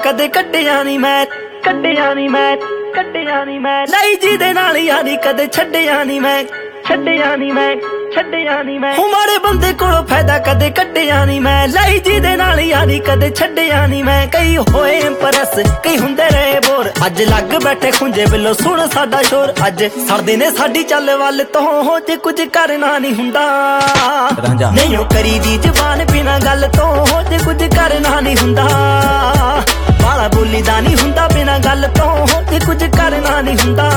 कदे कड्डिया नी मैं लाई जी दे नाल यारी कदे छड्डिया नी मैं माड़े बंदे कोलों फायदा कदे कड्डिया नी मैं लाई जी दे नाल यारी कदे छड्डिया नी मैं कई होए इंप्रेस कई हुंदे रहे बोर अज लग बैठे खुंजे बिलो सुन साडा शोर अज सड़दे ने साडी चल वल तो हो जे कुछ करना नहीं हुंदा नहीं ओ करी दी जबान बिना गल तो हो जे कुछ करना नहीं हुंदा बाला बोली दा नहीं हुंदा बिना गल तो हो जे कुछ करना नहीं हुंदा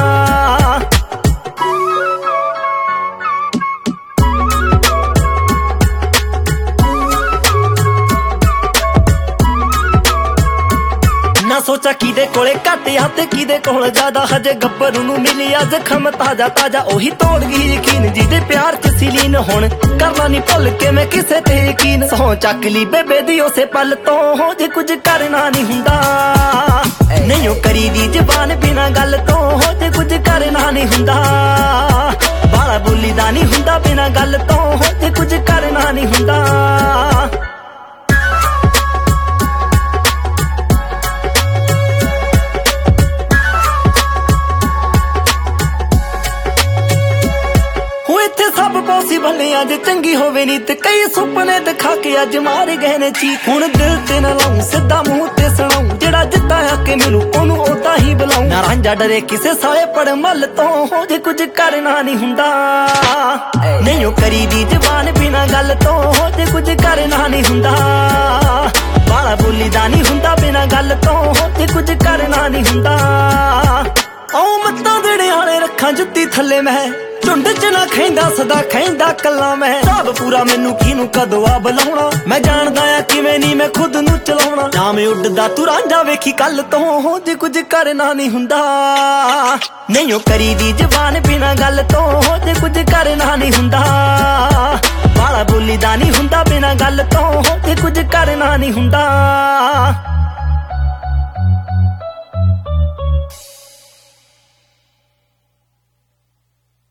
ना सोचा किदे कोले घट आ ते किदे कोल ज्यादा हजे गब्बरू नूं मिली अज खम ताजा ताजा ओही तोड़ गई यकीन जिदे प्यार च सीलीन हुण करना नहीं भुल के मैं किसे ते यकीन सौ चक ली बेबे दी उसे पल तो हो जे कुछ करना नहीं हुंदा नहीं ओ करी दी जबान बिना गल तो हो जे कुछ करना नहीं हुंदा बाला बोली दा नहीं हुंदा बिना गल तो हो जे कुछ करना नहीं हुंदा सब पॉसिबल ने अज चंगी होवे नी ते कई सुपने दिखा के अज मार गए ने चीख हुण दिल ते ना लाऊं सीधा मुंह ते सुणाऊं जेड़ा जिद्दा आके मैनू ओनू ओदा ही बुलाऊं ना रांझा डरे किसे साले पड़ मल तो हो जे कुछ करना नहीं हुंदा नहीं ओ करी दी जबान बिना गल तो हो जे कुछ करना नहीं हुंदा बाला बोली दा नहीं हुंदा बिना गल तो हो जे कुछ करना नहीं हुंदा औ मत्ता देड़े आले रखां जुत्ती थल्ले मैं झुंड च ना खैंदा सदा खैंदा कल्ला मैं साब पूरा मैनू किनू कदों आ बुलाउणा मैं जानदा आ किवें नी मैं खुद नू चलाउणा नाम उड्डदा तू रांझा वेखी कल तो हो जे कुछ करना नहीं हुंदा नहीं ओ करी दी जबान बिना गल तो हो जे कुछ करना नहीं हुंदा बाला बोली दा नहीं हुंदा बिना गल तो हो जे कुछ करना नहीं हुंदा।